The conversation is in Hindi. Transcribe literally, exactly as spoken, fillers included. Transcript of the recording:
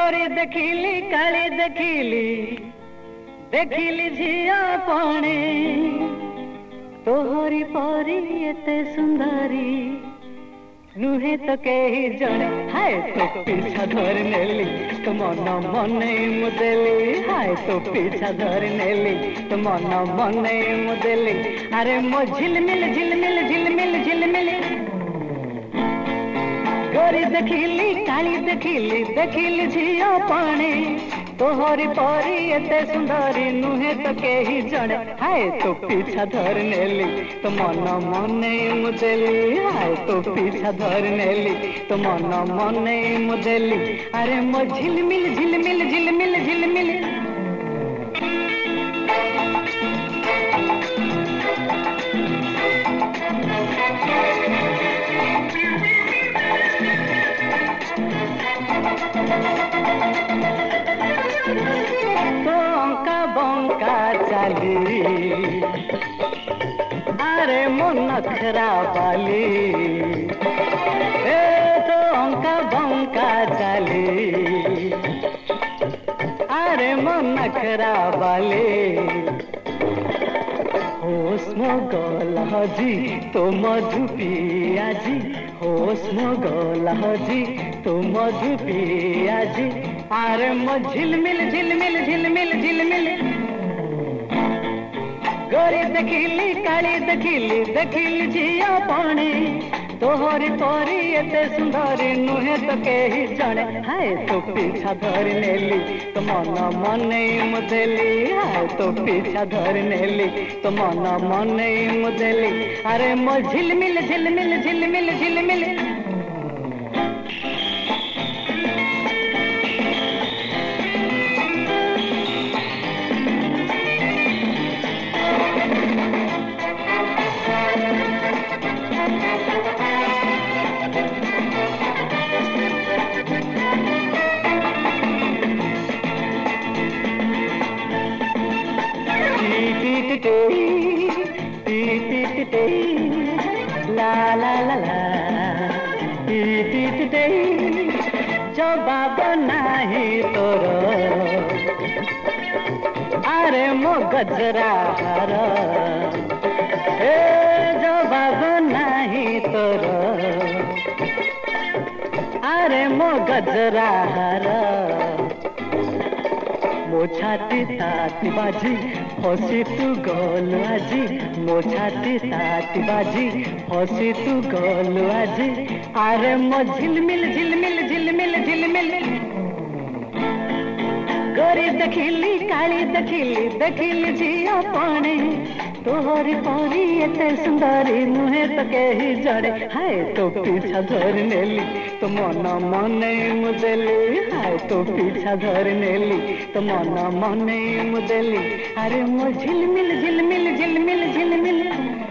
गोरी देखिली काली देखिली देखिली झिया पाने तोहरी परी एते सुंदरी नुहे तो कही जड़े हाय तो पीछा धर नेली तो मन मन मुदेली हाय तो पीछा धर नेली तो मन मन मुदेली अरे मो झिलमिल झिलमिल झिलमिल झिलमिल गोरी देखिली काली देखिली देखिली झिया पाने तोहरी परी एते सुंदरी नुहे तो कही जड़े हाय तो पीछा धर नेली तो मन मन मुदेली हाय तो पीछा धर नेली तो मन मन मुदेली अरे मो झिलमिल झिलमिल झिलमिल झिलमिल बंका चाली अरे मन नखरा वाली ए तो अंका बंका चाली अरे मन नखरा वाली होश मो गलहजी तो मधु पियाजी होश मो गलहजी तो मधु पियाजी अरे मो झिलमिल झिलमिल झिलमिल झिलमिल गोरी देखिली काली देखिली देखिली झिया पानी तोहरी परी एते सुंदरी नुहे तो कही जड़े हाय तो पीछा धर नेली तो मन मन मुदेली हाय तो पीछा धर नेली तो मन मन मुदेली अरे मो झिलमिल झिलमिल झिलमिल झिलमिल ला ला ला ला जवाब नाही तोर अरे मो गजरा हार ए जवाब नाही तोर अरे मो गजरा हार मो छाती ताती बाजी हसी तू गल आजी मो छाती ताती बाजी हसी तू गल आजी अरे मो झिलमिल झिलमिल झिलमिल झिलमिल गोरी देखिली काली देखिली देखिली झिया पानी तोहरी परी एते सुंदरी नुहे तो कही जड़े हाय तो पीछा धर नेली तो मन मन मुदेली हाय तो पीछा धर नेली तो मन मन मुदेली अरे मो झिलमिल झिलमिल झिलमिल झिलमिल